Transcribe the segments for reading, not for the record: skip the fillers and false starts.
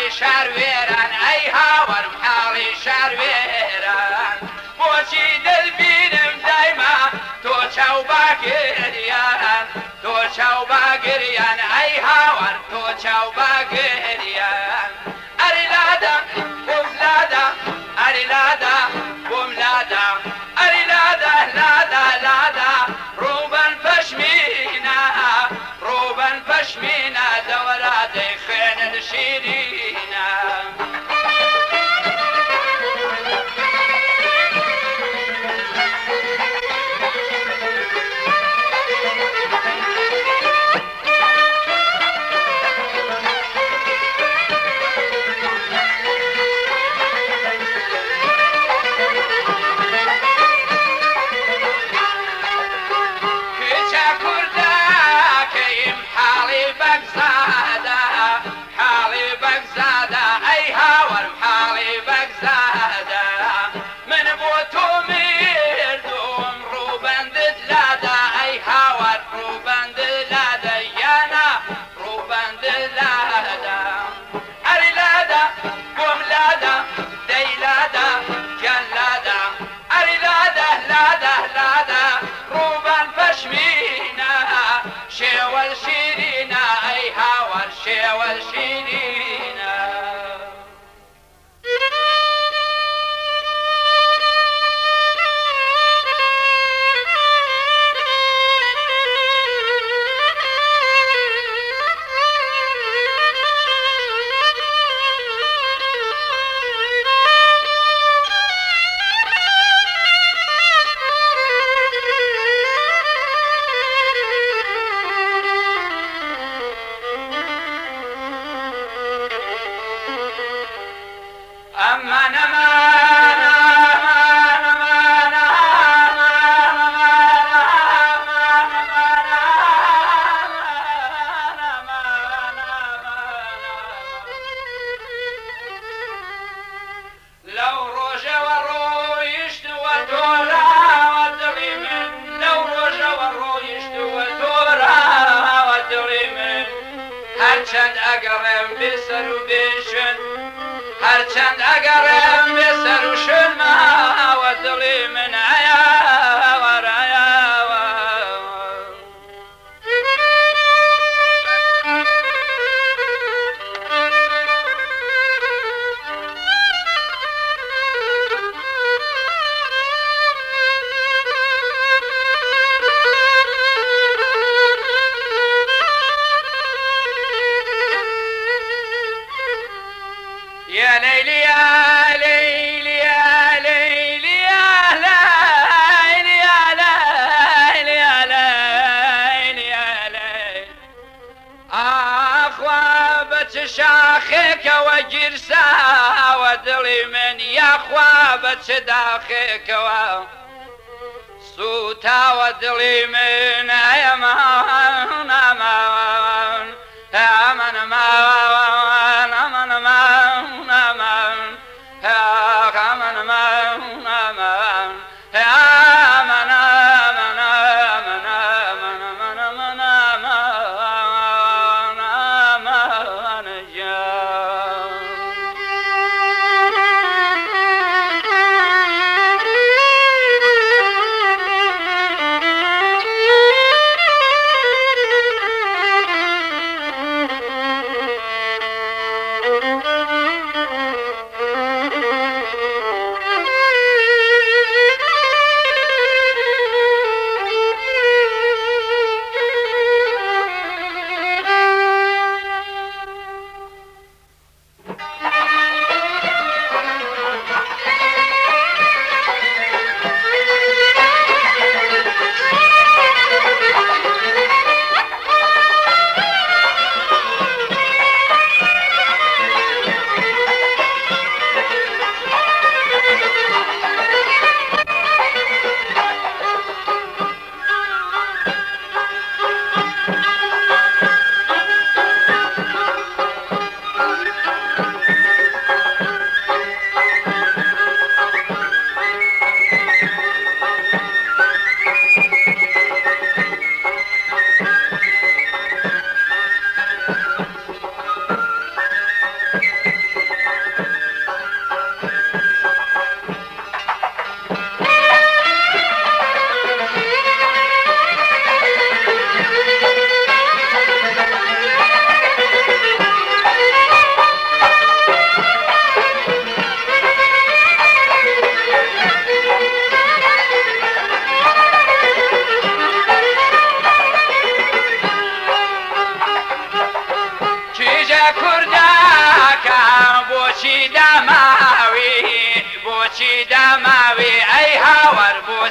حاڵی شاروێران ئەی هاوەرم حاڵی شاروێران بۆچی دەبینم دایما تۆ چاو باگریان تۆ چاو باگریان ئەی هاوەر تۆ چاو باگریان ئەری لادا بۆم لادا ئەری لادا بۆم لادا ئەری لادا لادا لادا ڕووبەن پەشمینە ڕووبەن پەشمینە دەوەرا دەیخوێنن شیرینە هرچند اگرم به سر و شن و دلی من عیاور يا ليلي يا ليلي يا ليلي يا ليلي يا ليلي يا ليلي يا ليلي خوابت شاخك وجرسا ودلي من يا خوابت داخك صوتا ودلي من يا مان امان امان امان امان امان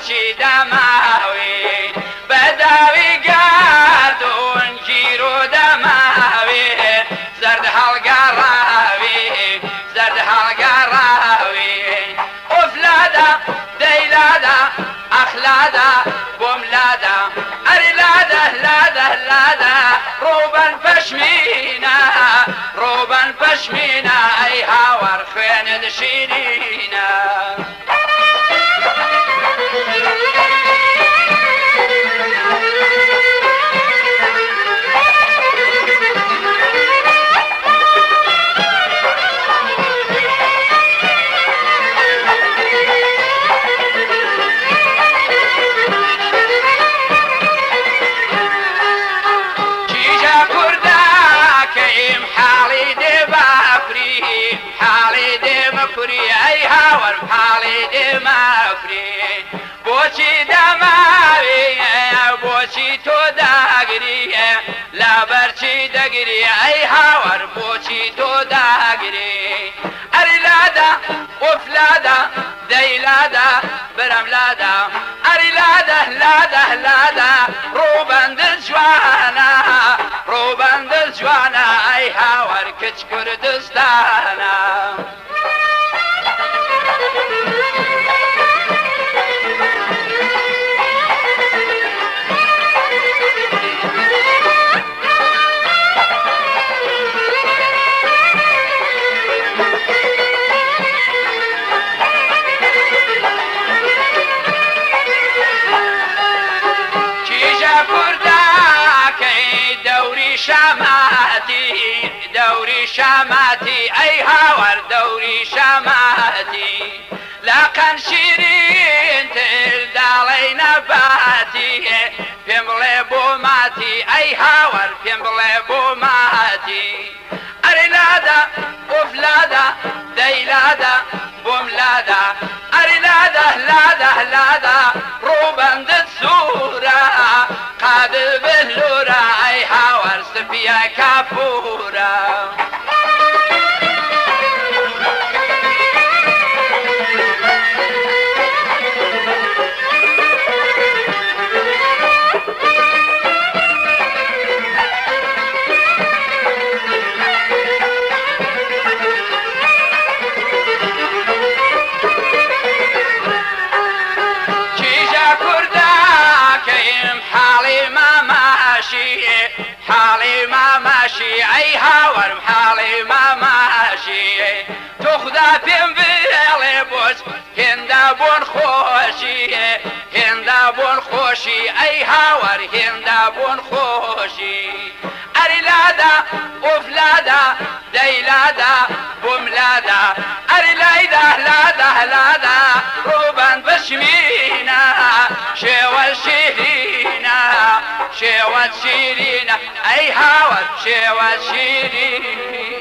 بۆچی دەماوێ بەداوی گاردون گیر و دەماوێ زەرد هەڵگەڕاوێ زەرد هەڵگەڕاوێ ئۆفلادا دەیلادا ئەخلادا بۆم لادا ئەری لادا لادا لادا ڕووبەن پەشمینە ڕووبەن پەشمینە ئەی هاوار خوێنت شیرینە ئەی هاوار حاڵی دێمافری بۆچی دەماوێ بۆچی تۆ داگریە لەبەرچی دەگری ئەی هاوار بۆچی تۆ داگری ئەری لادا ئۆفلادا دەیلادا برەم لادا ئەری لادا لادا لادا ڕووبەندە جوانە ڕووبەندە جوانە ئەی هاوار کچ کوردستانە دوري شاماتي أي هاور دوري شاماتي لقن شيرين تلدالي نباتي بيمبلي بوماتي أي هاور بيمبلي بوماتي أريلادا وفلادا ديلادا بوملادا أريلادا لادا لادا روبند السورة قادر باللورة أي هاور سفيا كافورة حالي ما ماشي أي هاور حالي ما ماشي تخدا بين بيلي بوش هندا بون خوشي هندا بون خوشي أي هاور هندا بون خوشي أري لادا وفلادا ديلادا بوملادا أري لادا لادا لادا روبان بشمينا شوال شيرينا شوال شيرينا أي هاور شوال شيرينا